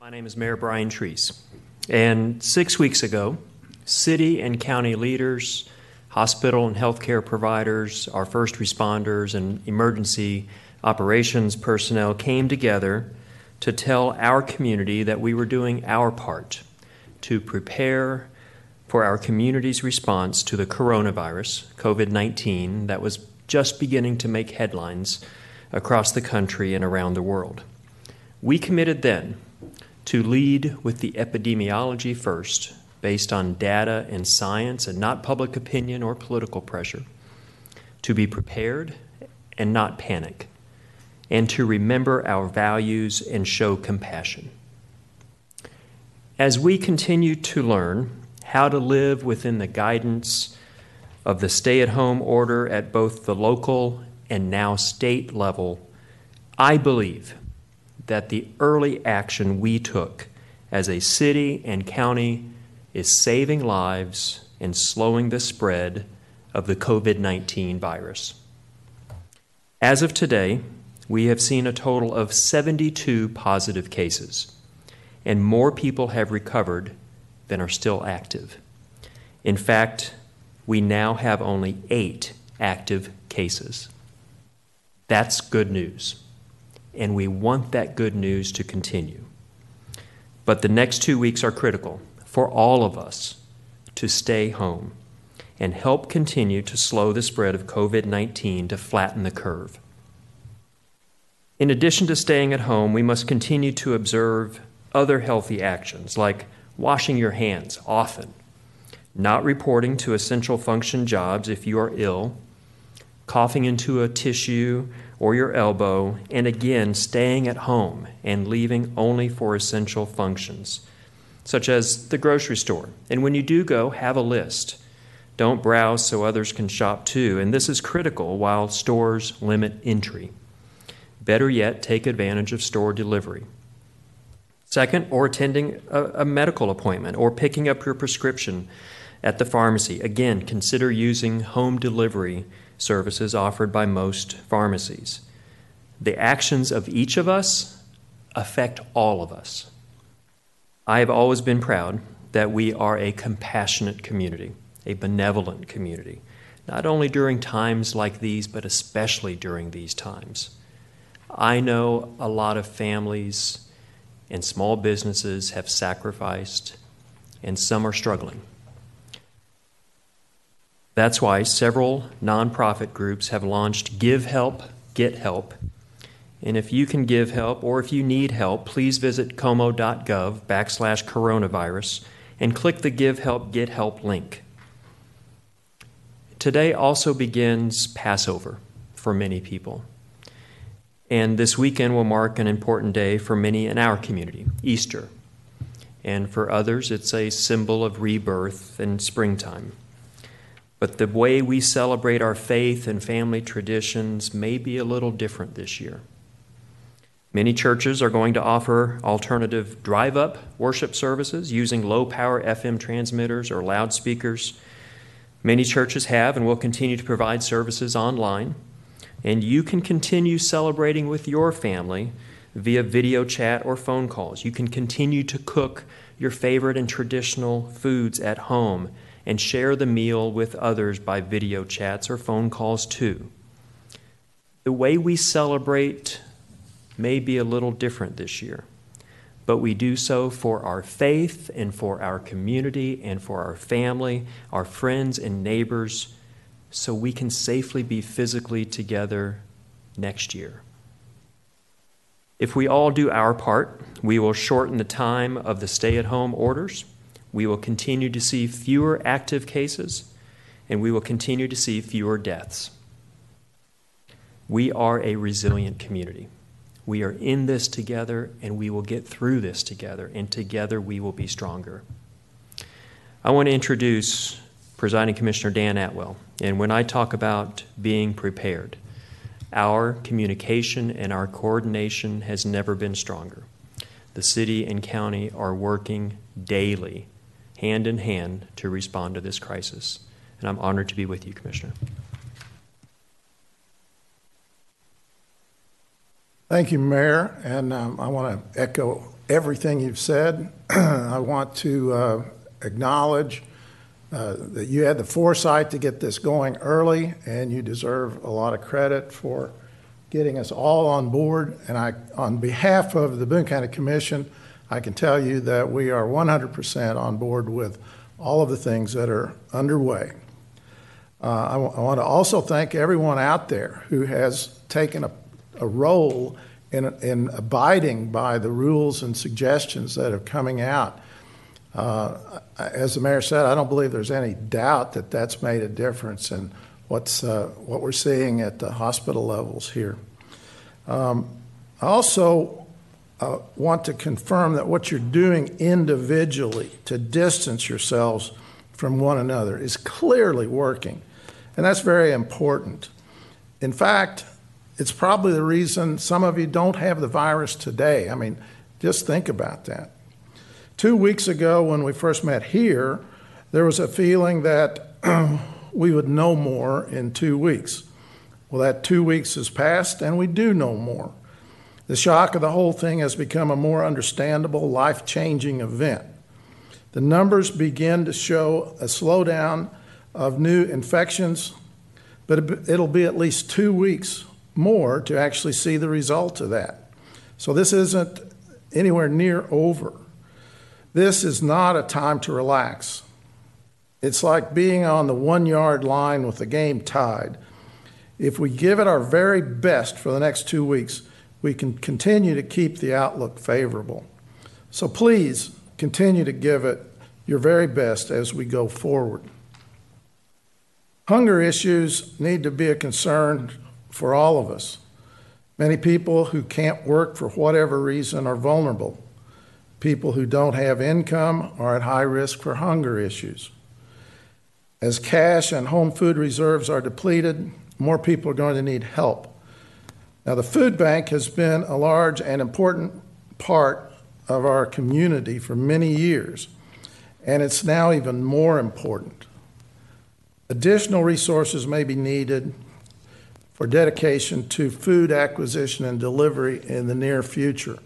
My name is Mayor Brian Treese, and 6 weeks ago, city and county leaders, hospital and healthcare providers, our first responders, and emergency operations personnel came together to tell our community that we were doing our part to prepare for our community's response to the coronavirus, COVID-19, that was just beginning to make headlines across the country and around the world. We committed then to lead with the epidemiology first, based on data and science and not public opinion or political pressure, to be prepared and not panic, and to remember our values and show compassion. As we continue to learn how to live within the guidance of the stay-at-home order at both the local and now state level, I believe that the early action we took as a city and county is saving lives and slowing the spread of the COVID-19 virus. As of today, we have seen a total of 72 positive cases, and more people have recovered than are still active. In fact, we now have only 8 active cases. That's good news, and we want that good news to continue. But the next 2 weeks are critical for all of us to stay home and help continue to slow the spread of COVID-19 to flatten the curve. In addition to staying at home, we must continue to observe other healthy actions like washing your hands often, not reporting to essential function jobs if you are ill, coughing into a tissue or your elbow, and again, staying at home and leaving only for essential functions, such as the grocery store. And when you do go, have a list. Don't browse so others can shop too. And this is critical while stores limit entry. Better yet, take advantage of store delivery. Second, or attending a medical appointment or picking up your prescription at the pharmacy. Again, consider using home delivery services offered by most pharmacies. The actions of each of us affect all of us. I have always been proud that we are a compassionate community, a benevolent community, not only during times like these, but especially during these times. I know a lot of families and small businesses have sacrificed, and some are struggling. That's why several nonprofit groups have launched Give Help, Get Help. And if you can give help or if you need help, please visit como.gov/coronavirus and click the Give Help, Get Help link. Today also begins Passover for many people. And this weekend will mark an important day for many in our community, Easter. And for others, it's a symbol of rebirth and springtime. But the way we celebrate our faith and family traditions may be a little different this year. Many churches are going to offer alternative drive-up worship services using low-power FM transmitters or loudspeakers. Many churches have and will continue to provide services online. And you can continue celebrating with your family via video chat or phone calls. You can continue to cook your favorite and traditional foods at home and share the meal with others by video chats or phone calls too. The way we celebrate may be a little different this year, but we do so for our faith and for our community and for our family, our friends and neighbors, so we can safely be physically together next year. If we all do our part, we will shorten the time of the stay-at-home orders. We will continue to see fewer active cases, and we will continue to see fewer deaths. We are a resilient community. We are in this together, and we will get through this together, and together we will be stronger. I want to introduce Presiding Commissioner Dan Atwell. And when I talk about being prepared, our communication and our coordination has never been stronger. The city and county are working daily, hand in hand, to respond to this crisis. And I'm honored to be with you, Commissioner. Thank you, Mayor, and I want to echo everything you've said. I want to acknowledge that you had the foresight to get this going early, and you deserve a lot of credit for getting us all on board. And on behalf of the Boone County Commission, I can tell you that we are 100% on board with all of the things that are underway. I want to also thank everyone out there who has taken a role in abiding by the rules and suggestions that are coming out. As the mayor said, I don't believe there's any doubt that that's made a difference in what we're seeing at the hospital levels here. I also want to confirm that what you're doing individually to distance yourselves from one another is clearly working, and that's very important. In fact, it's probably the reason some of you don't have the virus today. I mean, just think about that. 2 weeks ago, when we first met here, there was a feeling that we would know more in 2 weeks. Well, that 2 weeks has passed, and we do know more. The shock of the whole thing has become a more understandable, life-changing event. The numbers begin to show a slowdown of new infections, but it'll be at least 2 weeks more to actually see the result of that. So this isn't anywhere near over. This is not a time to relax. It's like being on the 1 yard line with the game tied. If we give it our very best for the next 2 weeks, we can continue to keep the outlook favorable. So please continue to give it your very best as we go forward. Hunger issues need to be a concern for all of us. Many people who can't work for whatever reason are vulnerable. People who don't have income are at high risk for hunger issues. As cash and home food reserves are depleted, more people are going to need help. Now, the food bank has been a large and important part of our community for many years, and it's now even more important. Additional resources may be needed for dedication to food acquisition and delivery in the near future.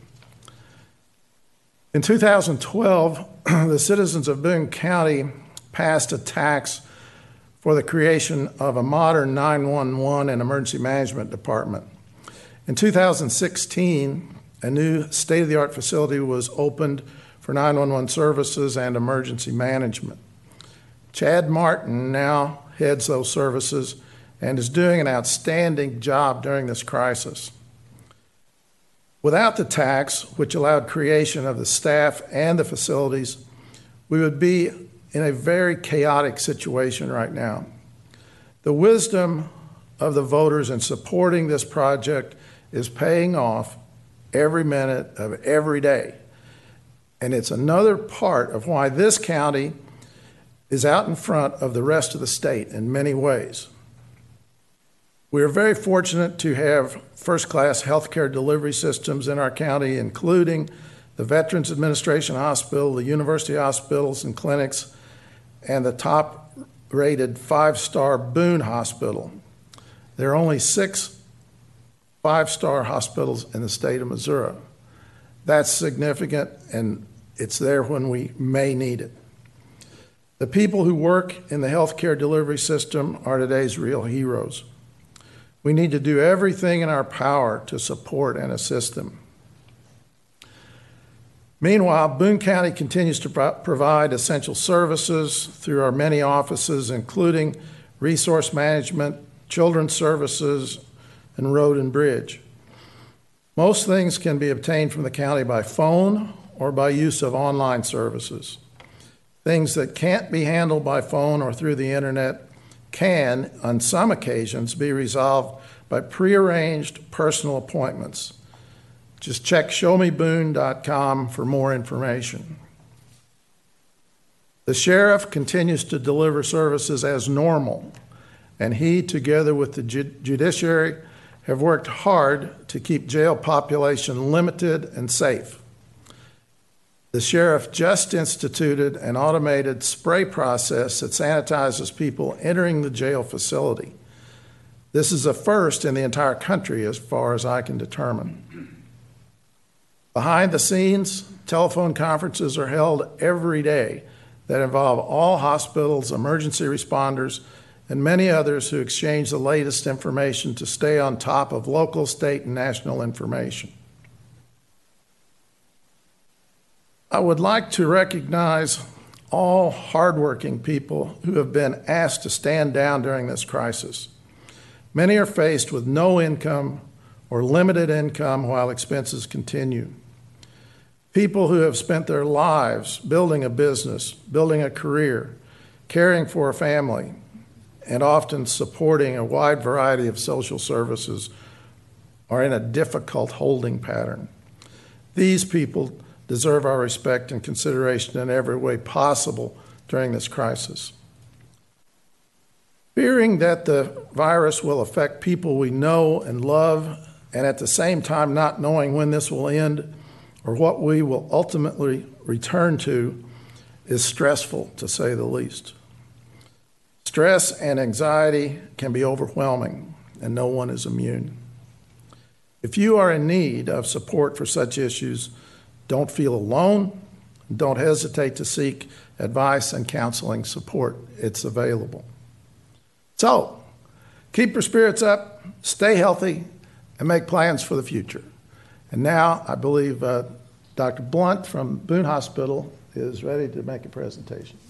In 2012, the citizens of Boone County passed a tax for the creation of a modern 911 and emergency management department. In 2016, a new state-of-the-art facility was opened for 911 services and emergency management. Chad Martin now heads those services and is doing an outstanding job during this crisis. Without the tax, which allowed creation of the staff and the facilities, we would be in a very chaotic situation right now. The wisdom of the voters in supporting this project is paying off every minute of every day. And it's another part of why this county is out in front of the rest of the state in many ways. We are very fortunate to have first-class healthcare delivery systems in our county, including the Veterans Administration Hospital, the university hospitals and clinics, and the top-rated 5-star Boone Hospital. There are only 6 5-star hospitals in the state of Missouri. That's significant, and it's there when we may need it. The people who work in the healthcare delivery system are today's real heroes. We need to do everything in our power to support and assist them. Meanwhile, Boone County continues to provide essential services through our many offices, including resource management, children's services, and road and bridge. Most things can be obtained from the county by phone or by use of online services. Things that can't be handled by phone or through the internet can, on some occasions, be resolved by prearranged personal appointments. Just check showmeboone.com for more information. The sheriff continues to deliver services as normal, and he, together with the judiciary, have worked hard to keep jail population limited and safe. The sheriff just instituted an automated spray process that sanitizes people entering the jail facility. This is a first in the entire country as far as I can determine. Behind the scenes, telephone conferences are held every day that involve all hospitals, emergency responders, and many others who exchange the latest information to stay on top of local, state, and national information. I would like to recognize all hardworking people who have been asked to stand down during this crisis. Many are faced with no income or limited income while expenses continue. People who have spent their lives building a business, building a career, caring for a family, and often supporting a wide variety of social services are in a difficult holding pattern. These people deserve our respect and consideration in every way possible during this crisis. Fearing that the virus will affect people we know and love, and at the same time not knowing when this will end or what we will ultimately return to, is stressful, to say the least. Stress and anxiety can be overwhelming, and no one is immune. If you are in need of support for such issues, don't feel alone. Don't hesitate to seek advice and counseling support. It's available. So, keep your spirits up, stay healthy, and make plans for the future. And now, I believe Dr. Blunt from Boone Hospital is ready to make a presentation.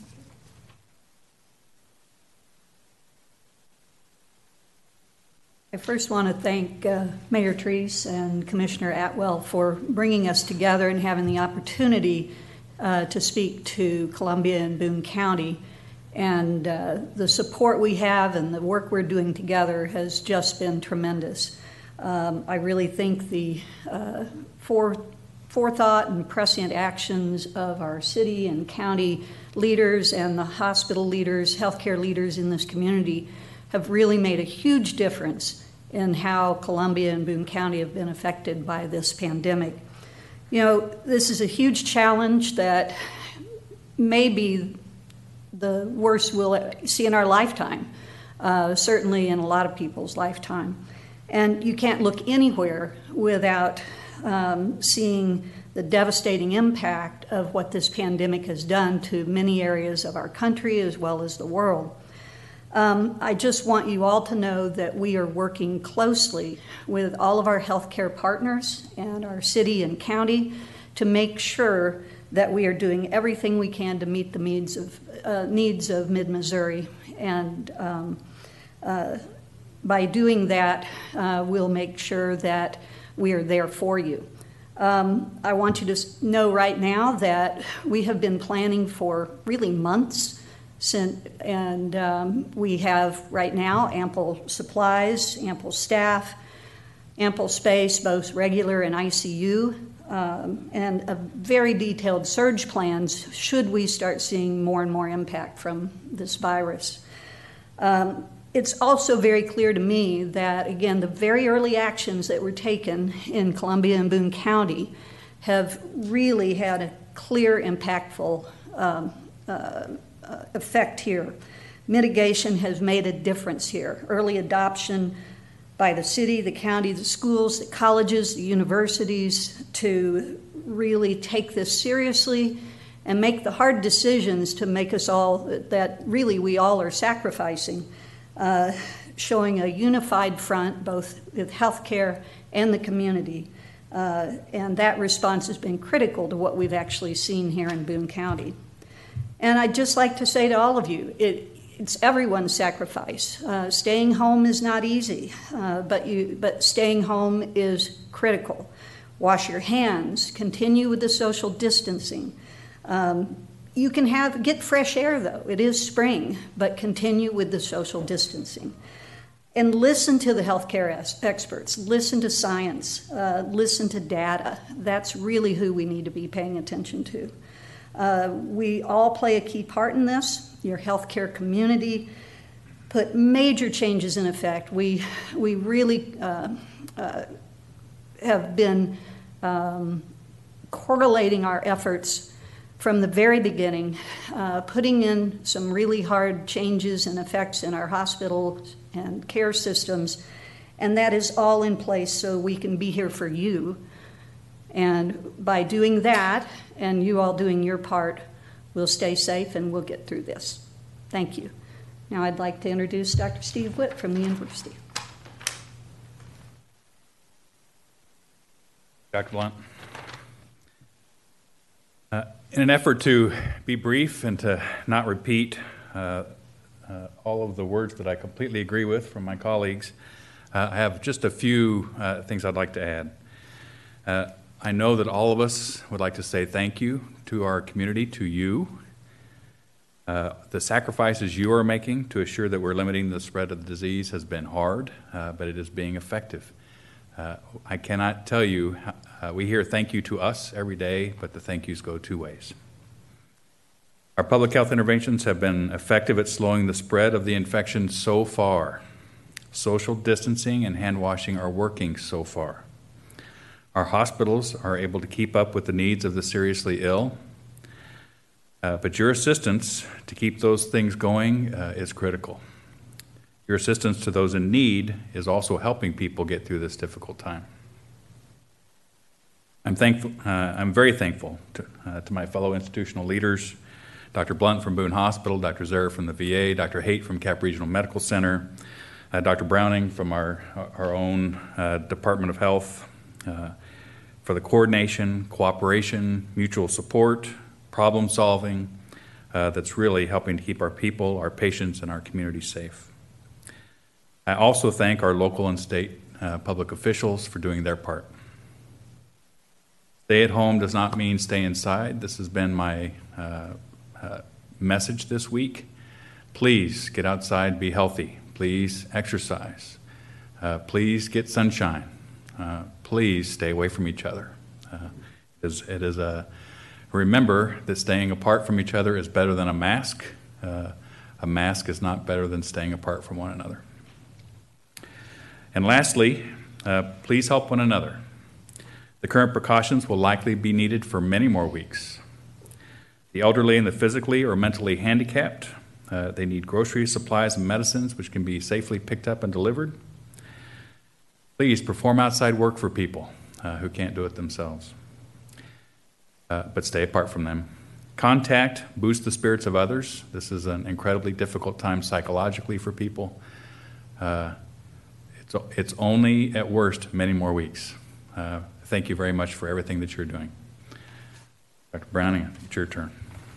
I first want to thank Mayor Treese and Commissioner Atwell for bringing us together and having the opportunity to speak to Columbia and Boone County. And the support we have and the work we're doing together has just been tremendous. I really think the forethought and prescient actions of our city and county leaders and the hospital leaders, healthcare leaders in this community have really made a huge difference in how Columbia and Boone County have been affected by this pandemic. You know, this is a huge challenge that may be the worst we'll see in our lifetime, certainly in a lot of people's lifetime. And you can't look anywhere without seeing the devastating impact of what this pandemic has done to many areas of our country as well as the world. I just want you all to know that we are working closely with all of our healthcare partners and our city and county to make sure that we are doing everything we can to meet the needs of Mid-Missouri. And by doing that, we'll make sure that we are there for you. I want you to know right now that we have been planning for really months, and we have right now ample supplies, ample staff, ample space, both regular and ICU, and a very detailed surge plans should we start seeing more and more impact from this virus. It's also very clear to me that, again, the very early actions that were taken in Columbia and Boone County have really had a clear, impactful effect here. Mitigation has made a difference here. Early adoption by the city, the county, the schools, the colleges, the universities to really take this seriously and make the hard decisions to make us all, that really we all are sacrificing, showing a unified front both with healthcare and the community. And that response has been critical to what we've actually seen here in Boone County. And I'd just like to say to all of you, it's everyone's sacrifice. Staying home is not easy, but staying home is critical. Wash your hands, continue with the social distancing. You can get fresh air though, it is spring, but continue with the social distancing. And listen to the healthcare experts, listen to science, listen to data. That's really who we need to be paying attention to. We all play a key part in this. Your healthcare community put major changes in effect. We really have been correlating our efforts from the very beginning, putting in some really hard changes and effects in our hospitals and care systems, and that is all in place so we can be here for you And by doing that, and you all doing your part, we'll stay safe and we'll get through this. Thank you. Now I'd like to introduce Dr. Steve Witt from the university. Dr. Blunt. In an effort to be brief and to not repeat all of the words that I completely agree with from my colleagues, I have just a few things I'd like to add. I know that all of us would like to say thank you to our community, to you. The sacrifices you are making to assure that we're limiting the spread of the disease has been hard, but it is being effective. I cannot tell you, we hear thank you to us every day, but the thank yous go two ways. Our public health interventions have been effective at slowing the spread of the infection so far. Social distancing and hand washing are working so far. Our hospitals are able to keep up with the needs of the seriously ill, but your assistance to keep those things going is critical. Your assistance to those in need is also helping people get through this difficult time. I'm very thankful to my fellow institutional leaders, Dr. Blunt from Boone Hospital, Dr. Zerr from the VA, Dr. Haight from Cap Regional Medical Center, Dr. Browning from our own Department of Health, for the coordination, cooperation, mutual support, problem solving that's really helping to keep our people, our patients, and our community safe. I also thank our local and state public officials for doing their part. Stay at home does not mean stay inside. This has been my message this week. Please get outside, be healthy. Please exercise. Please get sunshine. Please stay away from each other. Remember that staying apart from each other is better than a mask. A mask is not better than staying apart from one another. And lastly, please help one another. The current precautions will likely be needed for many more weeks. The elderly and the physically or mentally handicapped, they need groceries, supplies, and medicines which can be safely picked up and delivered. Please perform outside work for people who can't do it themselves, but stay apart from them. Contact, boost the spirits of others. This is an incredibly difficult time psychologically for people. It's only at worst many more weeks. Thank you very much for everything that you're doing. Dr. Browning, it's your turn.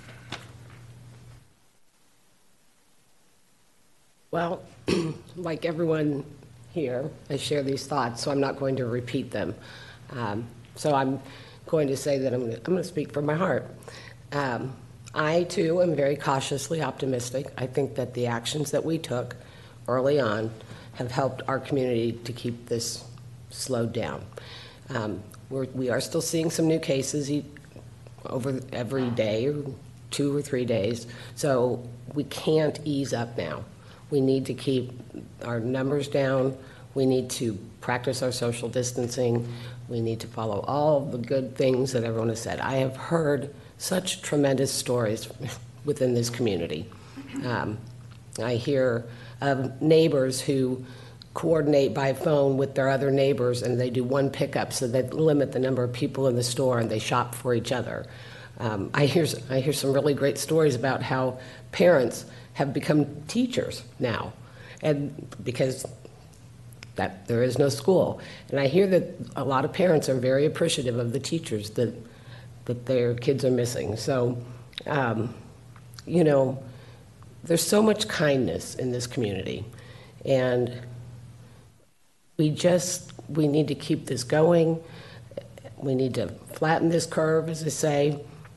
Well, like everyone here, I share these thoughts, so I'm not going to repeat them. So I'm going to say that I'm going to speak from my heart. I, too, am very cautiously optimistic. I think that the actions that we took early on have helped our community to keep this slowed down. We are still seeing some new cases over every day, or 2 or 3 days, so we can't ease up now. We need to keep our numbers down. We need to practice our social distancing. We need to follow all the good things that everyone has said. I have heard such tremendous stories within this community. I hear of neighbors who coordinate by phone with their other neighbors, and they do one pickup, so they limit the number of people in the store and they shop for each other. I hear some really great stories about how parents have become teachers now, and because that there is no school. And I hear that a lot of parents are very appreciative of the teachers that their kids are missing. So, you know, there's so much kindness in this community, and we need to keep this going. We need to flatten this curve, as I say.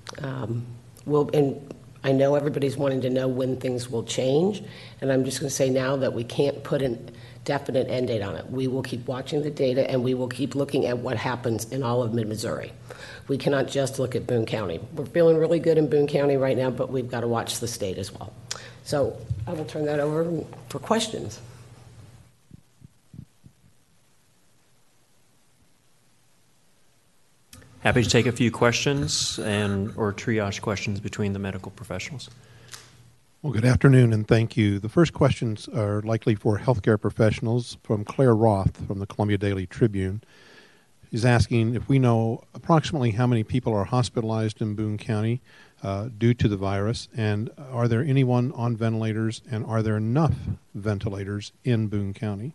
And I know everybody's wanting to know when things will change, and I'm just going to say now that we can't put a definite end date on it. We will keep watching the data, and we will keep looking at what happens in all of mid-Missouri. We cannot just look at Boone County. We're feeling really good in Boone County right now, but we've got to watch the state as well. So I will turn that over for questions. Happy to take a few questions or triage questions between the medical professionals. Well, good afternoon, and thank you. The first questions are likely for healthcare professionals from Claire Roth from the Columbia Daily Tribune. He's asking if we know approximately how many people are hospitalized in Boone County due to the virus, and are there anyone on ventilators, and are there enough ventilators in Boone County?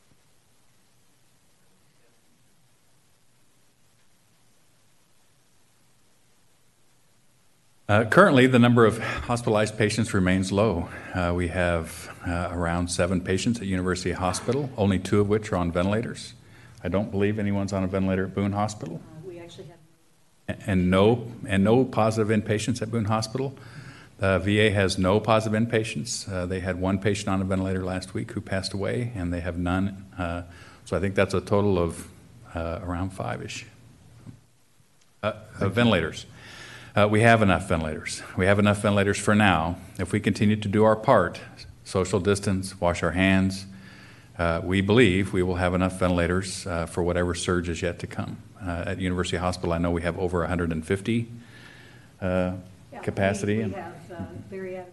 Currently, the number of hospitalized patients remains low. We have around 7 patients at University Hospital, only 2 of which are on ventilators. I don't believe anyone's on a ventilator at Boone Hospital. We actually have. And no positive inpatients at Boone Hospital. The VA has no positive inpatients. They had 1 patient on a ventilator last week who passed away, and they have none. So I think that's a total of around 5-ish ventilators. We have enough ventilators. We have enough ventilators for now. If we continue to do our part, social distance, wash our hands, we believe we will have enough ventilators for whatever surge is yet to come. At University Hospital, I know we have over 150 capacity. We have very adequate.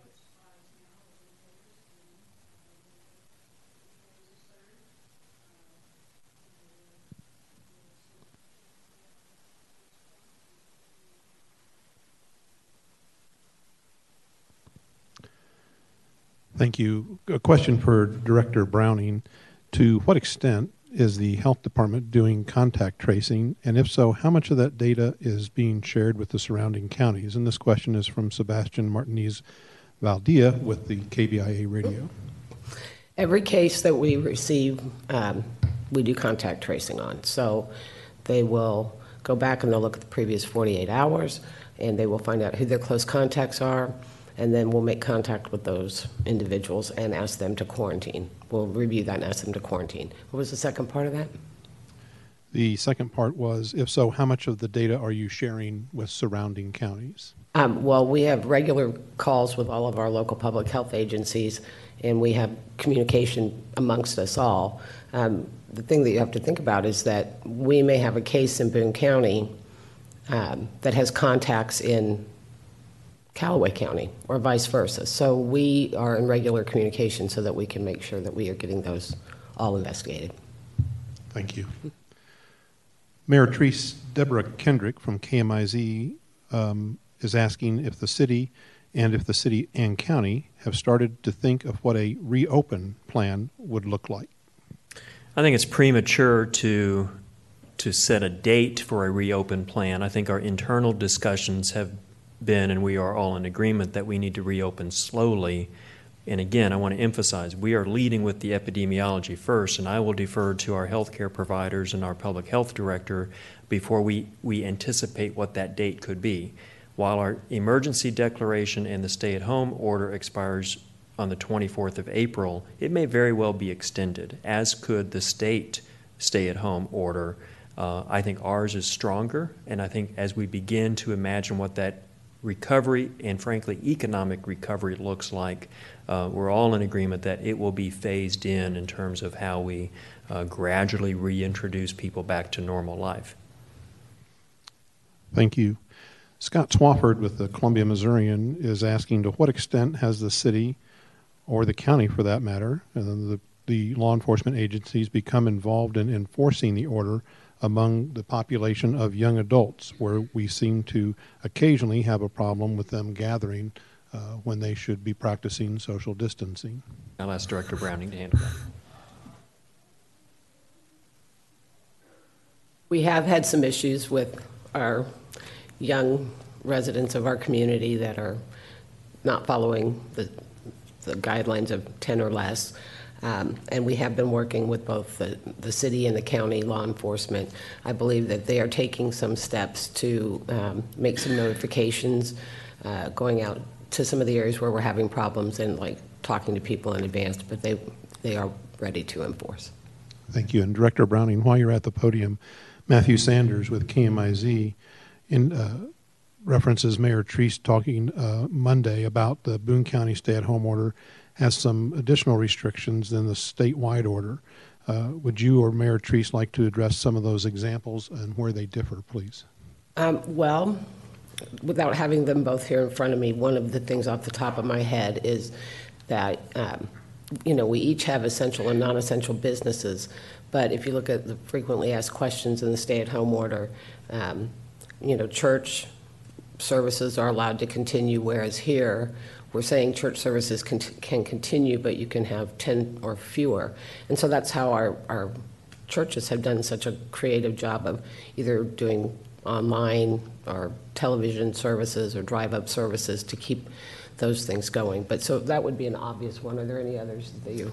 Thank you. A question for Director Browning. To what extent is the health department doing contact tracing? And if so, how much of that data is being shared with the surrounding counties? And this question is from Sebastian Martinez Valdia with the KBIA radio. Every case that we receive, we do contact tracing on. So they will go back and they'll look at the previous 48 hours, and they will find out who their close contacts are, and then we'll make contact with those individuals and ask them to quarantine. We'll review that and ask them to quarantine. What was the second part of that? The second part was, if so, how much of the data are you sharing with surrounding counties? Well, we have regular calls with all of our local public health agencies, and we have communication amongst us all. The thing that you have to think about is that we may have a case in Boone County that has contacts in Callaway County or vice versa. So we are in regular communication so that we can make sure that we are getting those all investigated. Thank you. Mayor Treese, Deborah Kendrick from KMIZ is asking if the city and county have started to think of what a reopen plan would look like. I think it's premature to set a date for a reopen plan. I think our internal discussions have been, and we are all in agreement that we need to reopen slowly. And again, I want to emphasize, we are leading with the epidemiology first, and I will defer to our healthcare providers and our public health director before we anticipate what that date could be. While our emergency declaration and the stay-at-home order expires on the 24th of April, it may very well be extended, as could the state stay-at-home order. I think ours is stronger, and I think as we begin to imagine what that recovery and, frankly, economic recovery looks like, we're all in agreement that it will be phased in terms of how we gradually reintroduce people back to normal life. Thank you. Scott Swafford with the Columbia Missourian is asking, to what extent has the city, or the county for that matter, and the law enforcement agencies become involved in enforcing the order among the population of young adults, where we seem to occasionally have a problem with them gathering when they should be practicing social distancing? I'll ask Director Browning to handle that. We have had some issues with our young residents of our community that are not following the guidelines of 10 or less. And we have been working with both the city and the county law enforcement. I believe that they are taking some steps to make some notifications, going out to some of the areas where we're having problems and like talking to people in advance, but they are ready to enforce. Thank you. And Director Browning, while you're at the podium, Matthew Sanders with KMIZ references Mayor Treese talking Monday about the Boone County stay-at-home order has some additional restrictions than the statewide order. Would you or Mayor Treese like to address some of those examples and where they differ, please? Well, without having them both here in front of me, one of the things off the top of my head is that we each have essential and non-essential businesses. But if you look at the frequently asked questions in the stay-at-home order, church services are allowed to continue, whereas here, we're saying church services can continue, but you can have 10 or fewer. And so that's how our churches have done such a creative job of either doing online or television services or drive-up services to keep those things going. But so that would be an obvious one. Are there any others that you?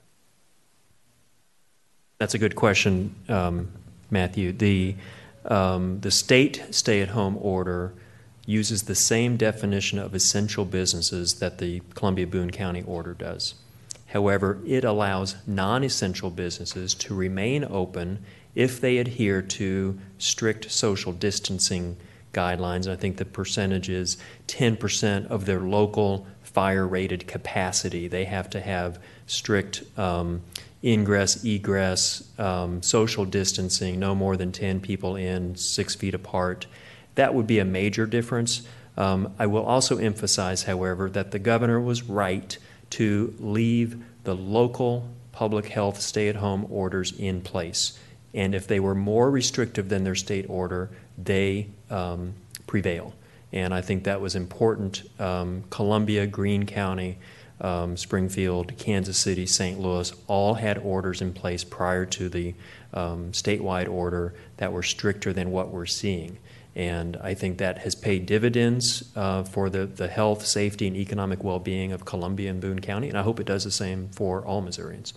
That's a good question, Matthew. The state stay-at-home order uses the same definition of essential businesses that the Columbia-Boone County order does. However, it allows non-essential businesses to remain open if they adhere to strict social distancing guidelines. I think the percentage is 10% of their local fire-rated capacity. They have to have strict ingress, egress, social distancing, no more than 10 people in, 6 feet apart. That would be a major difference. I will also emphasize, however, that the governor was right to leave the local public health stay-at-home orders in place. And if they were more restrictive than their state order, they prevail. And I think that was important. Columbia, Greene County, Springfield, Kansas City, St. Louis all had orders in place prior to the statewide order that were stricter than what we're seeing. And I think that has paid dividends for the health, safety, and economic well-being of Columbia and Boone County, and I hope it does the same for all Missourians.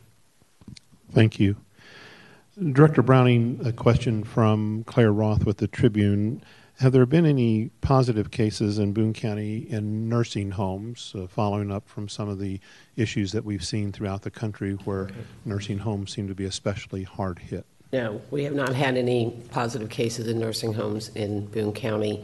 Thank you. Director Browning, a question from Claire Roth with the Tribune. Have there been any positive cases in Boone County in nursing homes, following up from some of the issues that we've seen throughout the country where nursing homes seem to be especially hard hit? No, we have not had any positive cases in nursing homes in Boone County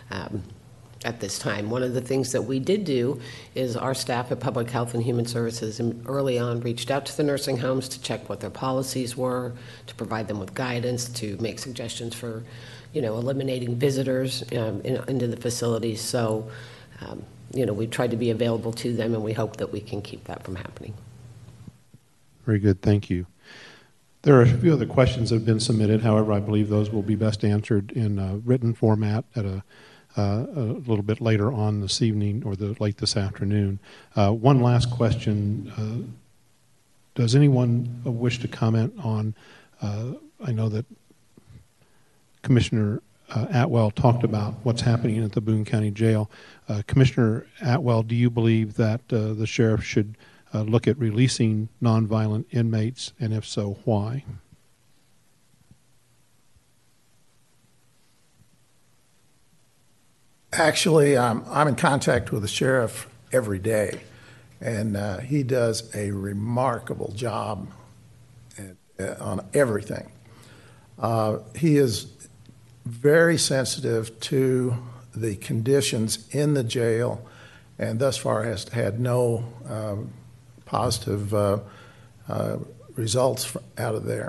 at this time. One of the things that we did do is our staff at Public Health and Human Services early on reached out to the nursing homes to check what their policies were, to provide them with guidance, to make suggestions for, eliminating visitors into the facilities. So, we tried to be available to them, and we hope that we can keep that from happening. Very good. Thank you. There are a few other questions that have been submitted. However, I believe those will be best answered in a written format at a little bit later on this evening or late this afternoon. One last question. Does anyone wish to comment on, I know that Commissioner Atwell talked about what's happening at the Boone County Jail. Commissioner Atwell, do you believe that the sheriff should look at releasing nonviolent inmates, and if so, why? Actually, I'm in contact with the sheriff every day, and he does a remarkable job on everything. He is very sensitive to the conditions in the jail, and thus far has had no positive results out of there.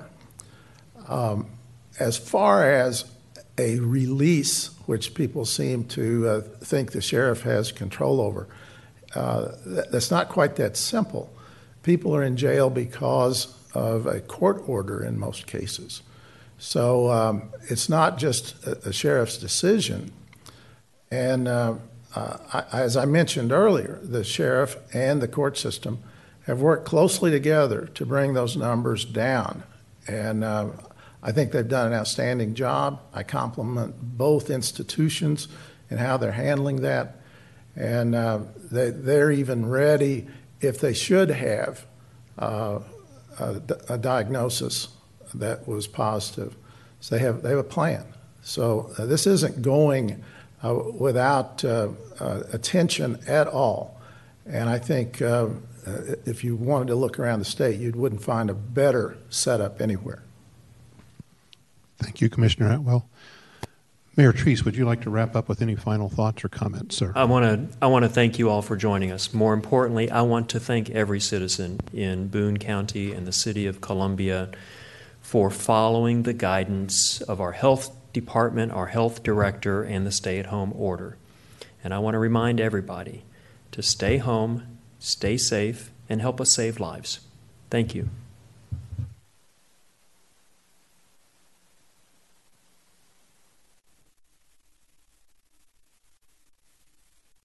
As far as a release, which people seem to think the sheriff has control over, that's not quite that simple. People are in jail because of a court order in most cases. So it's not just a sheriff's decision. And as I mentioned earlier, the sheriff and the court system have worked closely together to bring those numbers down. And I think they've done an outstanding job. I compliment both institutions in how they're handling that. And they're even ready, if they should have a diagnosis that was positive. So they have a plan. So this isn't going without attention at all. And I think if you wanted to look around the state, you wouldn't find a better setup anywhere. Thank you, Commissioner Atwell. Mayor Treese, would you like to wrap up with any final thoughts or comments, sir? I want to thank you all for joining us. More importantly, I want to thank every citizen in Boone County and the city of Columbia for following the guidance of our health department, our health director, and the stay-at-home order. And I want to remind everybody to stay home, stay safe, and help us save lives. Thank you.